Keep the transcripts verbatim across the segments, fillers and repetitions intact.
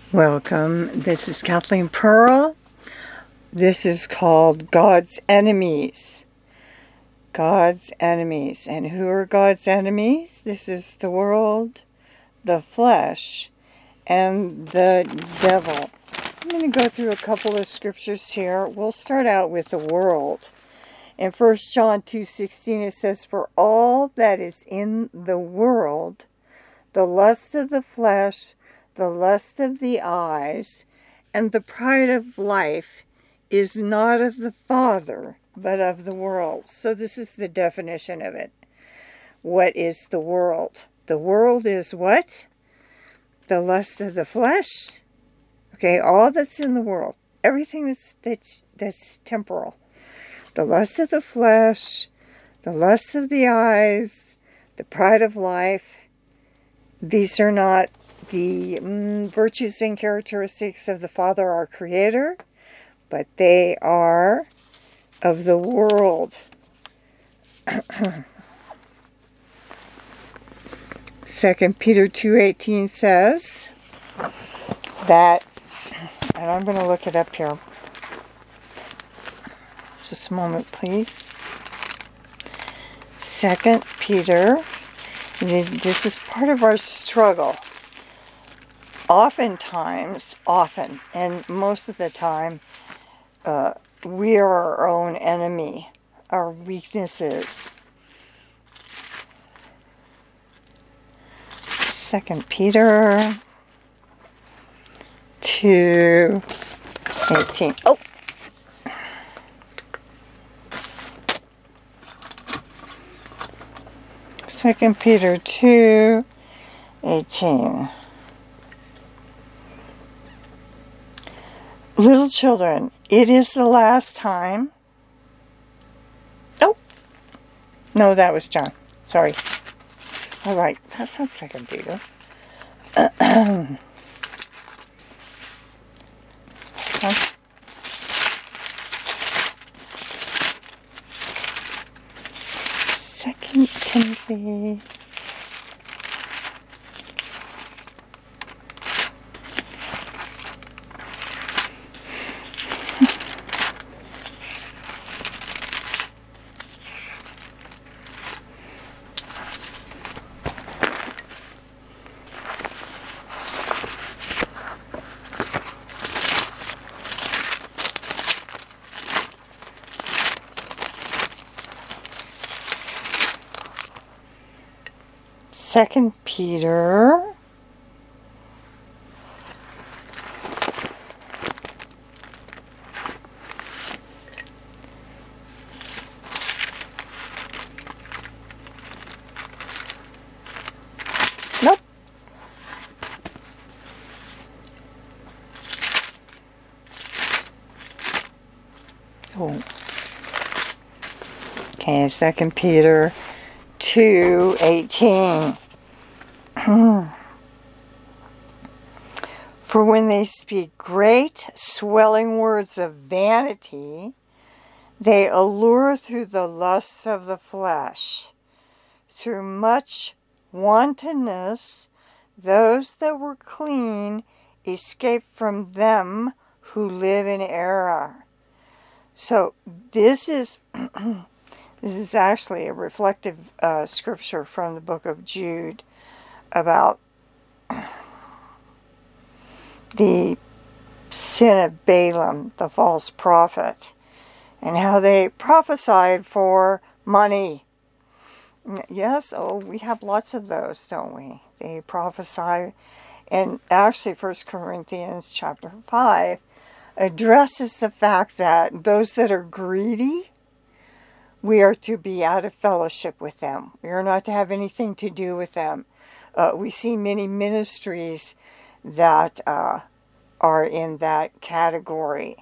Welcome. This is Kathleen Pearl. This is called God's Enemies. God's Enemies. And who are God's enemies? This is the world, the flesh, and the devil. I'm going to go through a couple of scriptures here. We'll start out with the world. In First John two sixteen it says, "For all that is in the world, the lust of the flesh, the lust of the eyes, and the pride of life is not of the Father, but of the world." So this is the definition of it. What is the world? The world is what? The lust of the flesh. Okay, all that's in the world. Everything that's that's that's temporal. The lust of the flesh, the lust of the eyes, the pride of life. These are not the mm, virtues and characteristics of the Father, our Creator, but they are of the world. Second Peter two eighteen says that, and I'm going to look it up here. Just a moment, please. Second Peter, this is part of our struggle. Oftentimes, often, and most of the time, uh, we are our own enemy, our weaknesses. Second Peter two eighteen. Oh! Second Peter two eighteen. Little children, it is the last time. Oh, no, that was John. Sorry. I was like, that's not Second Peter. Second Timothy. Second Peter Nope. Oh. Okay, Second Peter two eighteen. For when they speak great swelling words of vanity, they allure through the lusts of the flesh, through much wantonness, those that were clean escape from them who live in error. So this is this is actually a reflective uh, scripture from the book of Jude about the sin of Balaam, the false prophet, and how they prophesied for money. Yes, oh, we have lots of those, don't we? They prophesy, and actually First Corinthians chapter five addresses the fact that those that are greedy, we are to be out of fellowship with them. We are not to have anything to do with them. Uh, we see many ministries that uh, are in that category.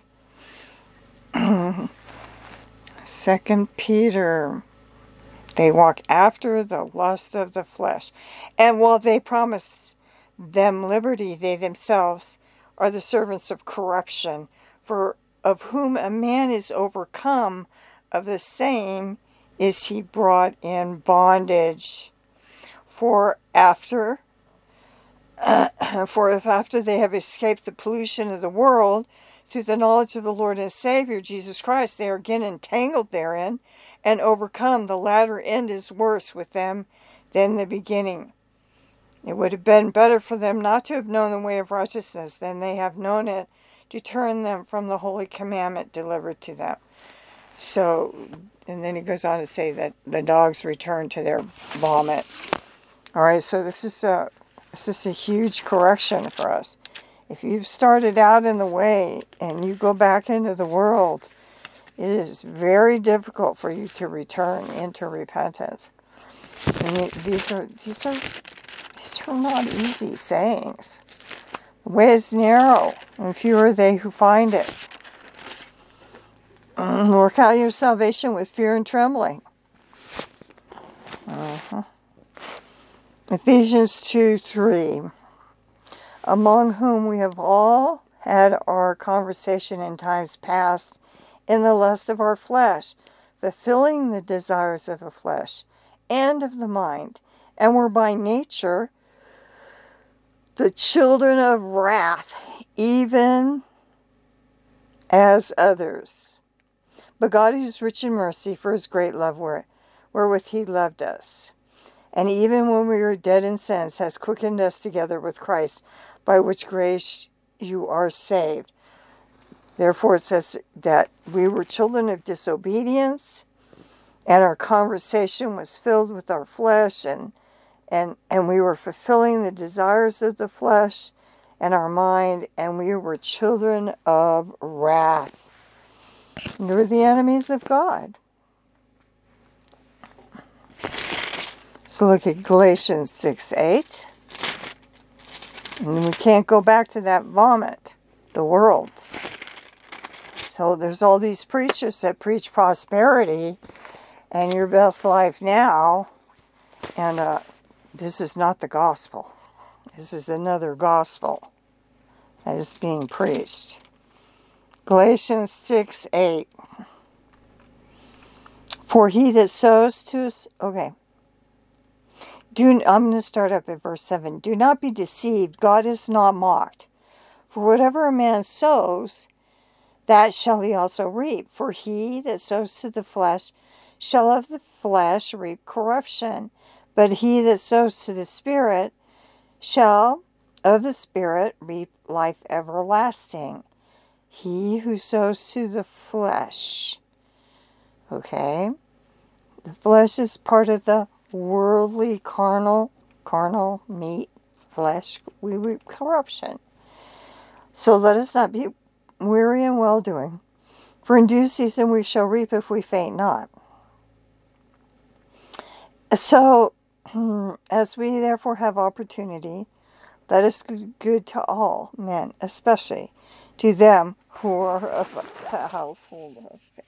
Second Peter, they walk after the lust of the flesh. And while they promise them liberty, they themselves are the servants of corruption. For of whom a man is overcome, of the same is he brought in bondage. For after Uh, for if after they have escaped the pollution of the world through the knowledge of the Lord and Savior, Jesus Christ, they are again entangled therein and overcome, the latter end is worse with them than the beginning. It would have been better for them not to have known the way of righteousness than they have known it, to turn them from the holy commandment delivered to them. So, and then he goes on to say that the dogs return to their vomit. All right, so this is a this is a huge correction for us. If you've started out in the way and you go back into the world, it is very difficult for you to return into repentance. And these are these are these are not easy sayings. The way is narrow, and few are they who find it. Mm, work out your salvation with fear and trembling. Uh-huh. Ephesians two three. Among whom we have all had our conversation in times past in the lust of our flesh, fulfilling the desires of the flesh and of the mind, and were by nature the children of wrath, even as others. But God, who is rich in mercy, for his great love wherewith he loved us, and even when we were dead in sins, has quickened us together with Christ, by which grace you are saved. Therefore it says that we were children of disobedience, and our conversation was filled with our flesh, and and and we were fulfilling the desires of the flesh and our mind, and we were children of wrath. We were the enemies of God. So look at Galatians six eight. And we can't go back to that vomit, the world. So there's all these preachers that preach prosperity and your best life now. And uh, this is not the gospel. This is another gospel that is being preached. Galatians six eight. For he that sows to us... Okay. Do, I'm going to start up at verse seven. Do not be deceived. God is not mocked. For whatever a man sows, that shall he also reap. For he that sows to the flesh shall of the flesh reap corruption. But he that sows to the Spirit shall of the Spirit reap life everlasting. He who sows to the flesh. Okay? The flesh is part of the worldly, carnal, carnal meat, flesh. We reap corruption. So let us not be weary in well-doing. For in due season we shall reap if we faint not. So, as we therefore have opportunity, let us do good to all men, especially to them who are of the household of faith.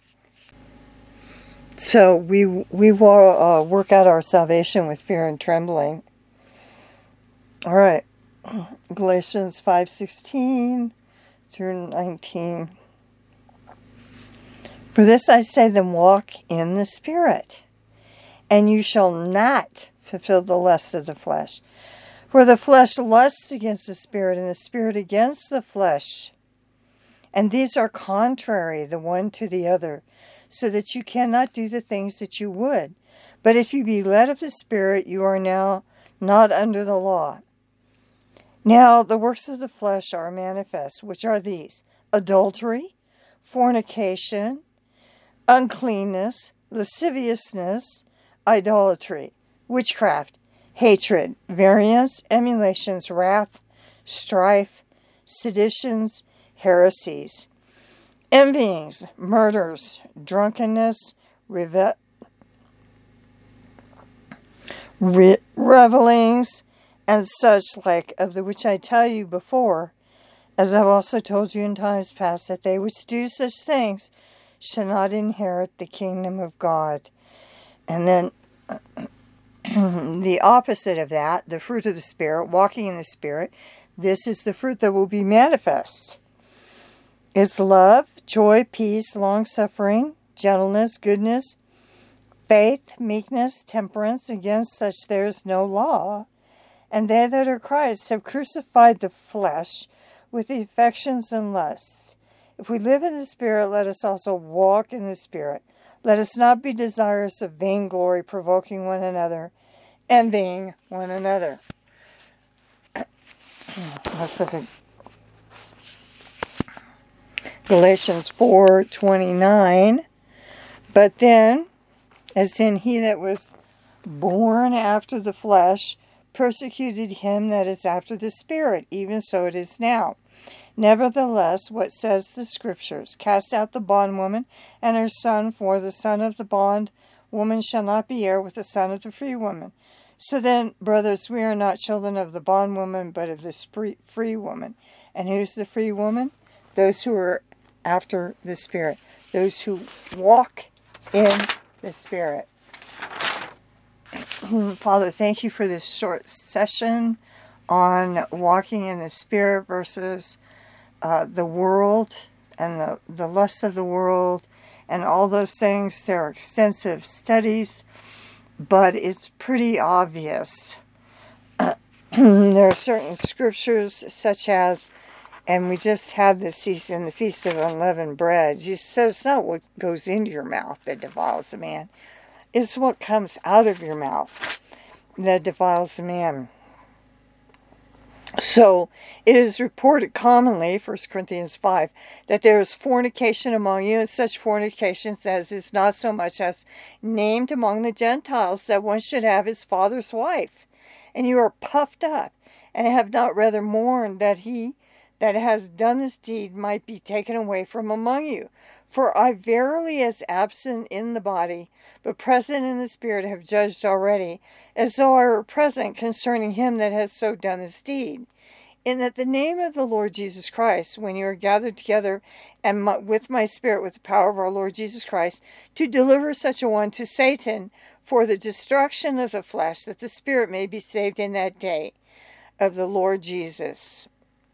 So we we will uh, work out our salvation with fear and trembling. All right, Galatians five sixteen through nineteen. For this I say, then walk in the Spirit, and you shall not fulfill the lust of the flesh. For the flesh lusts against the Spirit, and the Spirit against the flesh. And these are contrary the one to the other, so that you cannot do the things that you would. But if you be led of the Spirit, you are now not under the law. Now the works of the flesh are manifest, which are these: adultery, fornication, uncleanness, lasciviousness, idolatry, witchcraft, hatred, variance, emulations, wrath, strife, seditions, heresies, envyings, murders, drunkenness, reve- re- revelings, and such like, of the which I tell you before, as I've also told you in times past, that they which do such things shall not inherit the kingdom of God. And then the opposite of that, the fruit of the Spirit, walking in the Spirit, this is the fruit that will be manifest. It's love, joy, peace, long-suffering, gentleness, goodness, faith, meekness, temperance. Against such there is no law. And they that are Christ have crucified the flesh with the affections and lusts. If we live in the Spirit, let us also walk in the Spirit. Let us not be desirous of vainglory, provoking one another, envying one another. Let's look at Galatians four twenty-nine. But then, as in he that was born after the flesh persecuted him that is after the Spirit, even so it is now. Nevertheless, what says the Scriptures? Cast out the bondwoman and her son, for the son of the bondwoman shall not be heir with the son of the free woman. So then, brothers, we are not children of the bondwoman, but of the free woman. And who's the free woman? Those who are after the Spirit. Those who walk in the Spirit. Father, thank you for this short session on walking in the Spirit versus uh, the world and the, the lusts of the world and all those things. There are extensive studies, but it's pretty obvious. There are certain scriptures such as, and we just had this season, the Feast of Unleavened Bread. Jesus said it's not what goes into your mouth that defiles a man. It's what comes out of your mouth that defiles a man. So, it is reported commonly, First Corinthians five, that there is fornication among you, and such fornications as is not so much as named among the Gentiles, that one should have his father's wife. And you are puffed up, and have not rather mourned that he that has done this deed might be taken away from among you. For I verily, as absent in the body, but present in the Spirit, have judged already, as though I were present concerning him that has so done this deed. In that the name of the Lord Jesus Christ, when you are gathered together, and my, with my Spirit, with the power of our Lord Jesus Christ, to deliver such a one to Satan for the destruction of the flesh, that the Spirit may be saved in that day of the Lord Jesus.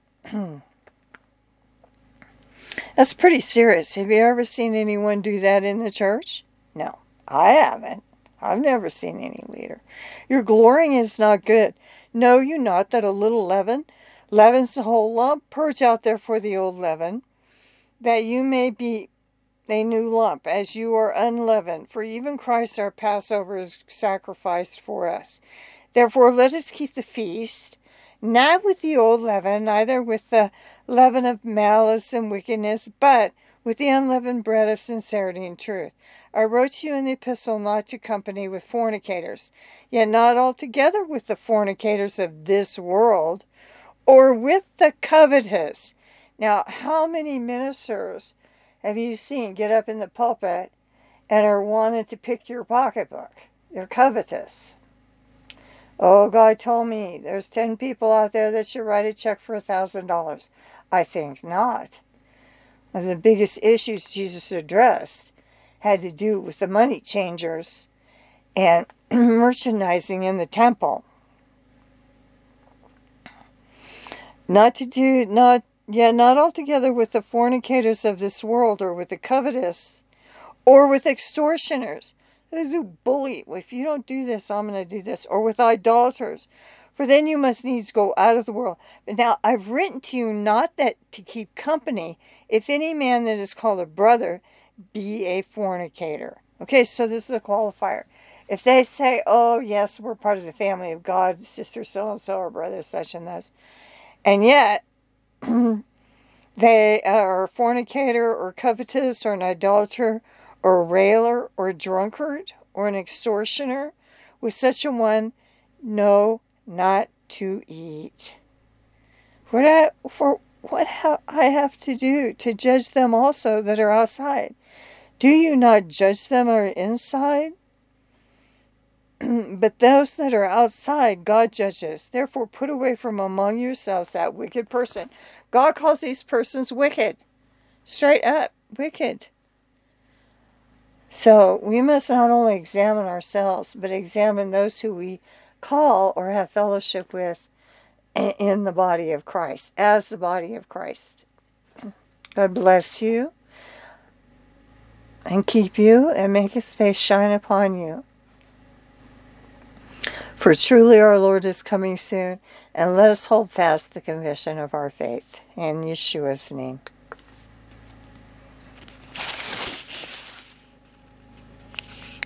That's pretty serious. Have you ever seen anyone do that in the church? No, I haven't. I've never seen any leader. Your glorying is not good. Know you not that a little leaven leavens the whole lump? Purge out therefore the old leaven, that you may be a new lump, as you are unleavened. For even Christ our Passover is sacrificed for us. Therefore let us keep the feast, not with the old leaven, neither with the leaven of malice and wickedness, but with the unleavened bread of sincerity and truth. I wrote to you in the epistle not to company with fornicators, yet not altogether with the fornicators of this world, or with the covetous. Now, how many ministers have you seen get up in the pulpit and are wanting to pick your pocketbook? They're covetous. Oh, God told me there's ten people out there that should write a check for a thousand dollars. I think not. One of the biggest issues Jesus addressed had to do with the money changers and merchandising in the temple. Not to do, not, yeah, not altogether with the fornicators of this world, or with the covetous, or with extortioners. Those who bully, if you don't do this, I'm going to do this. Or with idolaters, for then you must needs go out of the world. But now I've written to you not that to keep company, if any man that is called a brother be a fornicator. Okay, so this is a qualifier. If they say, oh yes, we're part of the family of God, sister so-and-so, or brother such and thus, and yet they are a fornicator, or covetous, or an idolater, or a railer, or a drunkard, or an extortioner, with such a one, no, not to eat. What I, for what ha- I have to do to judge them also that are outside? Do you not judge them that are inside? But those that are outside, God judges. Therefore, put away from among yourselves that wicked person. God calls these persons wicked. Straight up, wicked. So we must not only examine ourselves, but examine those who we call or have fellowship with in the body of Christ, as the body of Christ. God bless you and keep you and make his face shine upon you. For truly our Lord is coming soon, and let us hold fast the confession of our faith. In Yeshua's name.